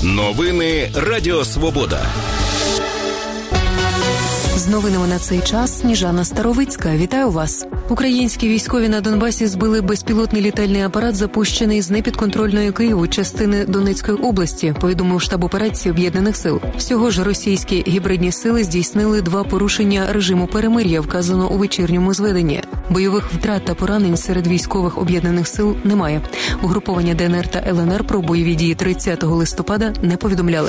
Новини Радіо Свобода. З новинами на цей час Сніжана Старовицька. Вітаю вас. Українські військові на Донбасі збили безпілотний літальний апарат, запущений з непідконтрольної Києву частини Донецької області, повідомив штаб операції Об'єднаних сил. Всього ж російські гібридні сили здійснили 2 порушення режиму перемир'я, вказано у вечірньому зведенні. Бойових втрат та поранень серед військових Об'єднаних сил немає. Угруповання ДНР та ЛНР про бойові дії 30 листопада не повідомляли.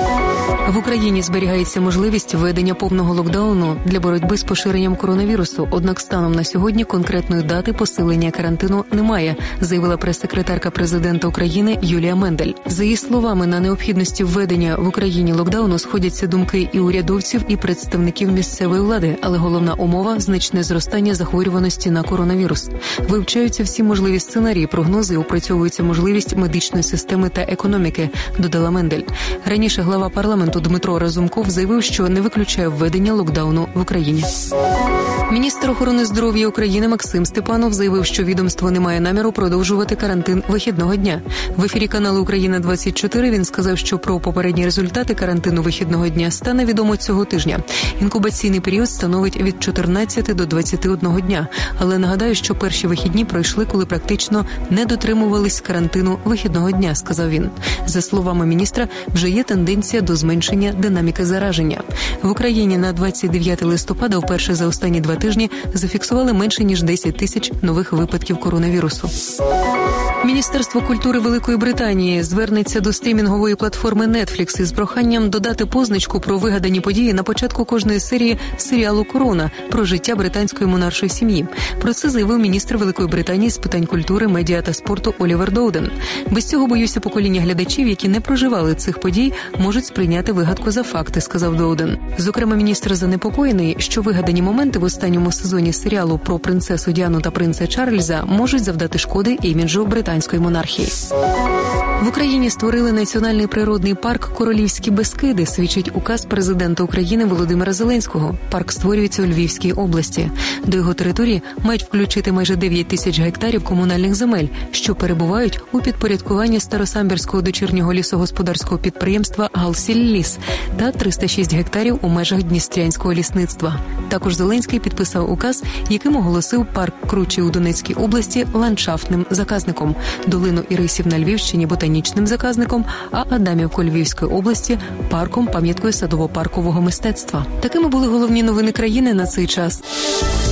В Україні зберігається можливість введення повного локдауну для боротьби з поширенням коронавірусу. Однак станом на сьогодні конкретної дати посилення карантину немає, заявила прес-секретарка президента України Юлія Мендель. За її словами, на необхідності введення в Україні локдауну сходяться думки і урядовців, і представників місцевої влади, але головна умова – значне зростання захворюваності на коронавірус. Вивчаються всі можливі сценарії, прогнози, опрацьовується можливість медичної системи та економіки, додала Мендель. Раніше глава парламенту Дмитро Разумков заявив, що не виключає введення локдауну в Україні. Міністр охорони здоров'я України Максим Степанов заявив, що відомство не має наміру продовжувати карантин вихідного дня. В ефірі каналу «Україна-24» він сказав, що про попередні результати карантину вихідного дня стане відомо цього тижня. Інкубаційний період становить від 14 до 21 дня. Але нагадаю, що перші вихідні пройшли, коли практично не дотримувались карантину вихідного дня, сказав він. За словами міністра, вже є тенденція до зменшення динаміки зараження. В Україні на 29 листопада вперше за останні 2 тижні зафіксували менше ніж 10 тисяч нових випадків коронавірусу. Міністерство культури Великої Британії звернеться до стрімінгової платформи Netflix із проханням додати позначку про вигадані події на початку кожної серії серіалу «Корона» про життя британської монаршої сім'ї. Про це заявив міністр Великої Британії з питань культури, медіа та спорту Олівер Доуден. Без цього, боюся, покоління глядачів, які не проживали цих подій, можуть сприйняти вигадку за факти, сказав Доуден. Зокрема, міністр занепокоєний, що вигадані моменти в останньому сезоні серіалу про принцесу Діану та принца Чарльза можуть завдати шкоди іміджу британської монархії. В Україні створили національний природний парк «Королівські Бескиди», свідчить указ президента України Володимира Зеленського. Парк створюється у Львівській області. До його території мають включити майже 9 тисяч гектарів комунальних земель, що перебувають у підпорядкуванні Старосамбірського дочірнього лісогосподарського підприємства «Галсілліс» та 306 гектарів у межах Дністрянського лісництва. Також Зеленський підписав указ, яким оголосив парк Кручі у Донецькій області ландшафтним заказником, долину Ірисів на Львівщині ботанічним заказником, а Адамівку Львівської області парком пам'яткою садово-паркового мистецтва. Такими були головні новини країни на цей час.